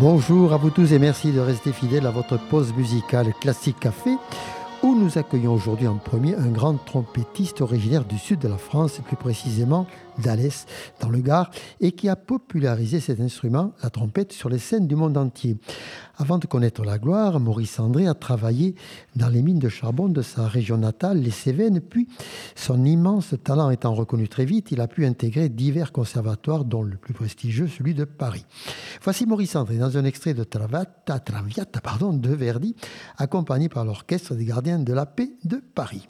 Bonjour à vous tous et merci de rester fidèles à votre pause musicale Classique Café où nous accueillons aujourd'hui en premier un grand trompettiste originaire du sud de la France, plus précisément d'Alès, dans le Gard, et qui a popularisé cet instrument, la trompette, sur les scènes du monde entier. Avant de connaître la gloire, Maurice André a travaillé dans les mines de charbon de sa région natale, les Cévennes, puis son immense talent étant reconnu très vite, il a pu intégrer divers conservatoires, dont le plus prestigieux, celui de Paris. Voici Maurice André dans un extrait de Traviata de Verdi, accompagné par l'Orchestre des Gardiens de la Paix de Paris.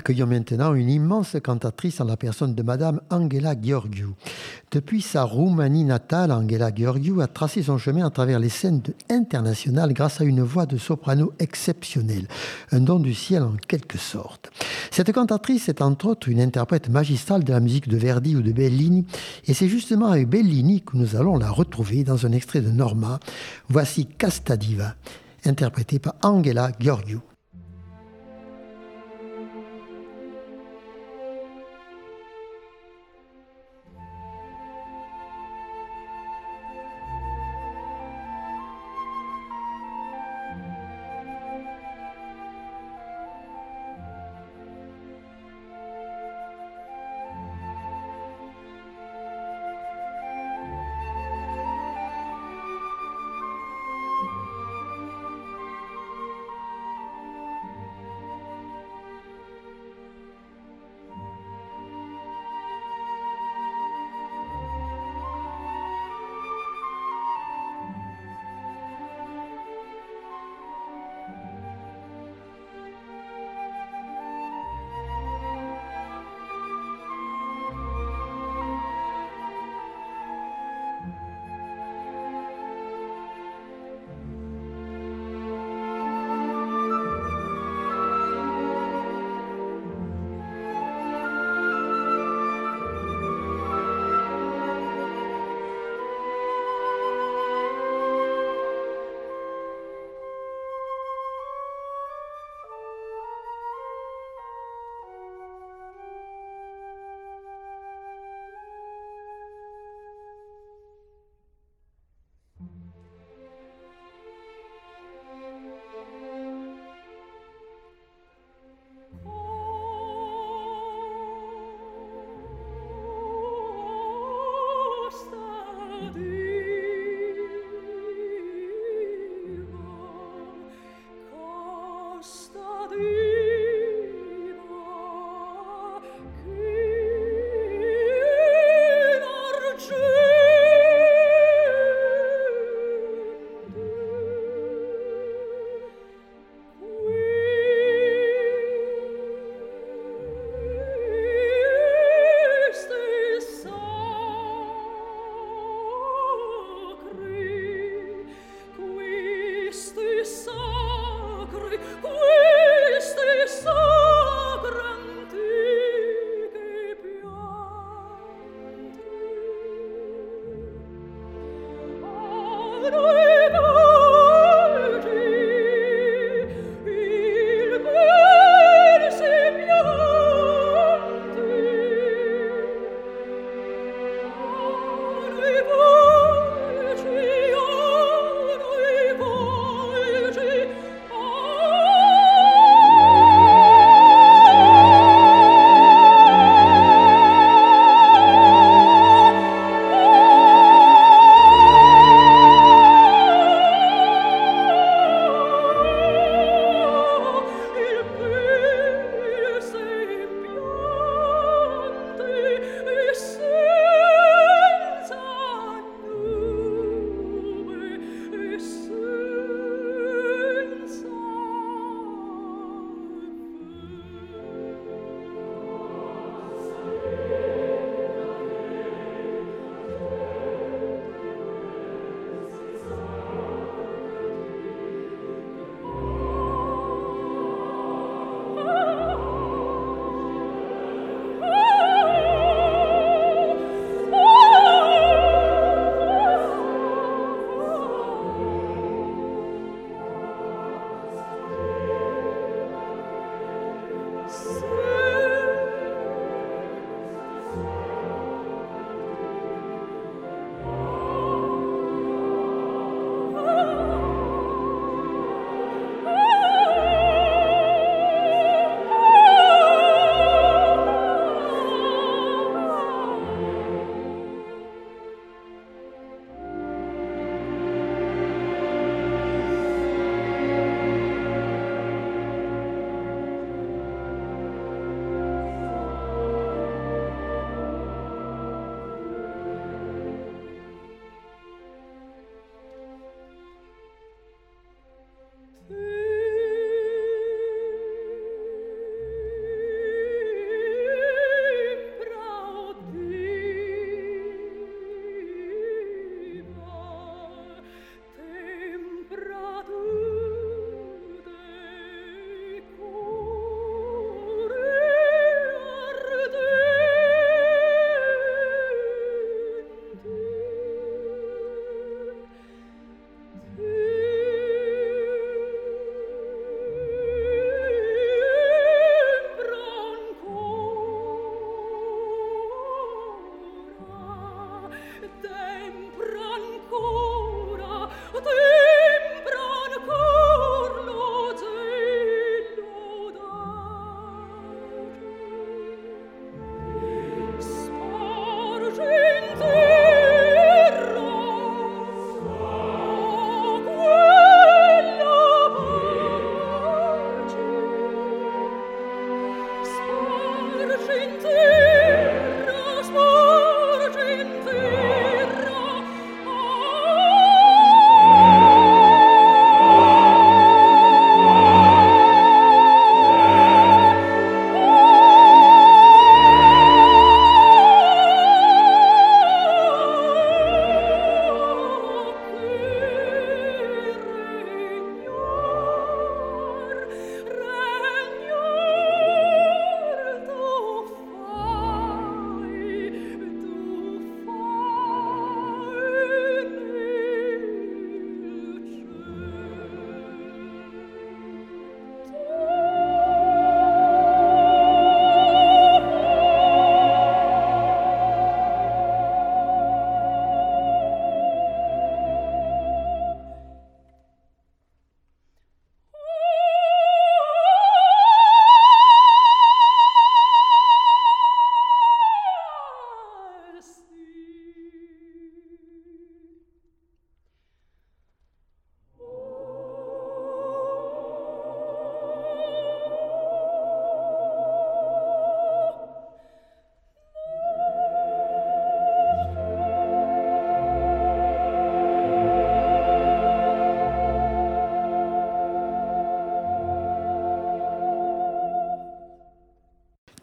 Accueillons maintenant une immense cantatrice en la personne de Madame Anghela Gheorghiu. Depuis sa Roumanie natale, Anghela Gheorghiu a tracé son chemin à travers les scènes internationales grâce à une voix de soprano exceptionnelle, un don du ciel en quelque sorte. Cette cantatrice est entre autres une interprète magistrale de la musique de Verdi ou de Bellini, et c'est justement avec Bellini que nous allons la retrouver dans un extrait de Norma. Voici Casta Diva, interprétée par Anghela Gheorghiu.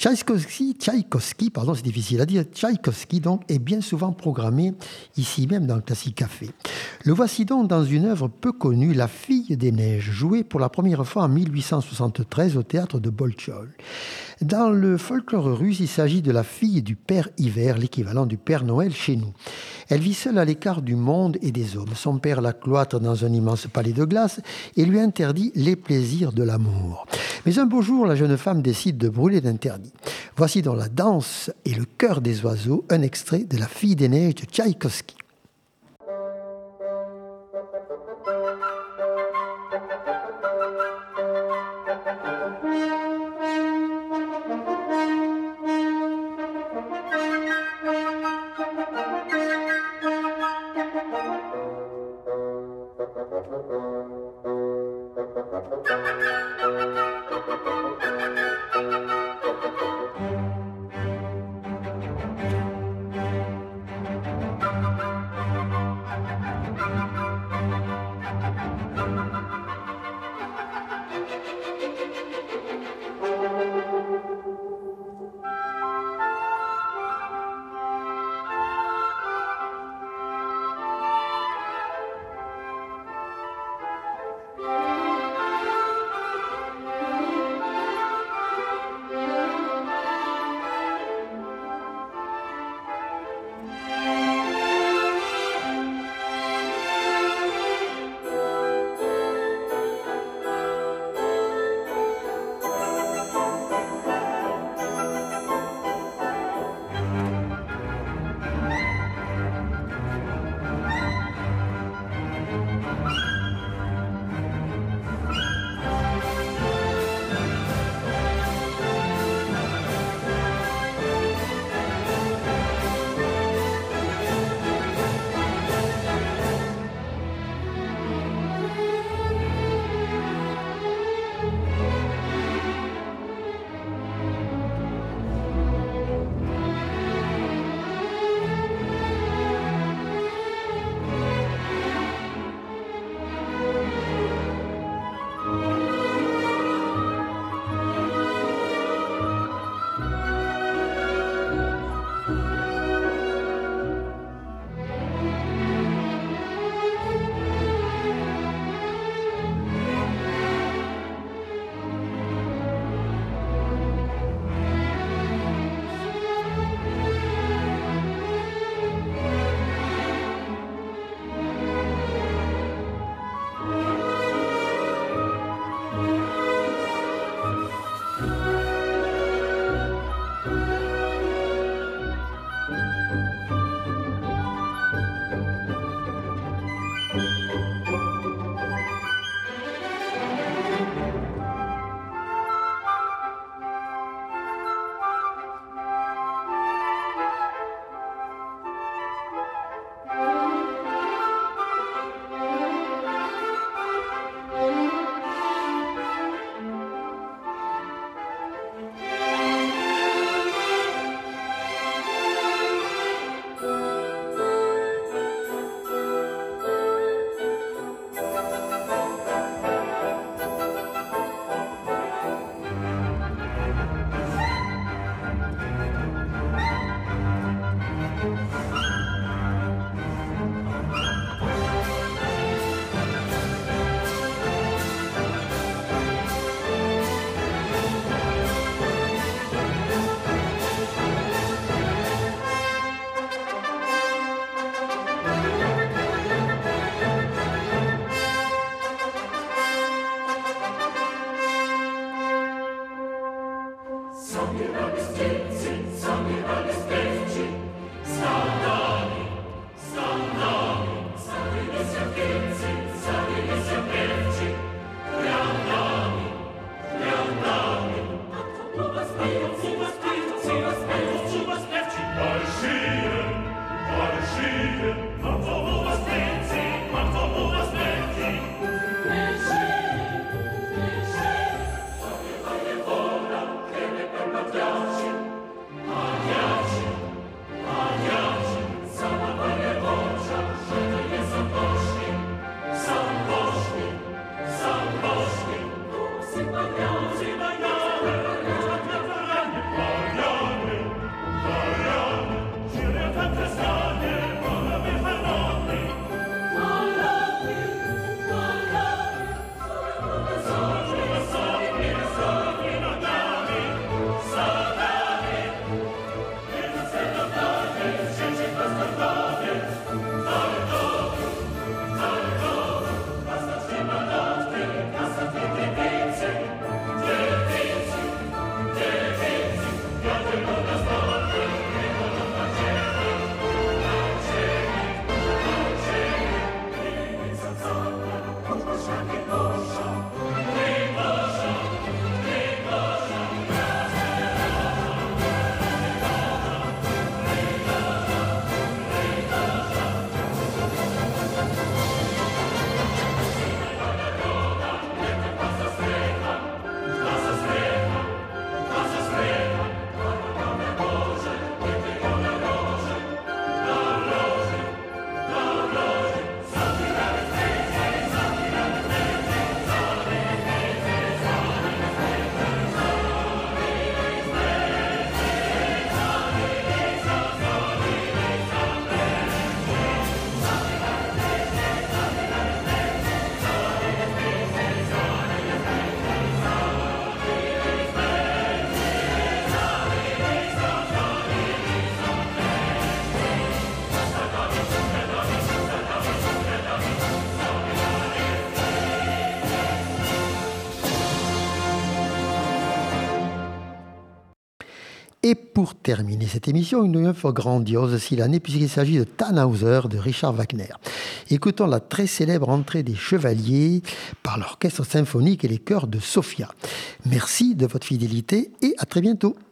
Tchaïkovski, pardon, c'est difficile à dire, Tchaïkovski donc est bien souvent programmé ici même dans le Classique Café. Le voici donc dans une œuvre peu connue, La Fille des Neiges, jouée pour la première fois en 1873 au théâtre de Boltchol. Dans le folklore russe, il s'agit de la fille du Père Hiver, l'équivalent du Père Noël chez nous. Elle vit seule à l'écart du monde et des hommes. Son père la cloître dans un immense palais de glace et lui interdit les plaisirs de l'amour. Mais un beau jour, la jeune femme décide de brûler l'interdit. Voici dans La danse et le chœur des oiseaux un extrait de La Fille des Neiges de Tchaïkovski. Et pour terminer cette émission, une œuvre grandiose s'il en est, puisqu'il s'agit de Tannhäuser de Richard Wagner. Écoutons la très célèbre entrée des Chevaliers par l'orchestre symphonique et les chœurs de Sofia. Merci de votre fidélité et à très bientôt.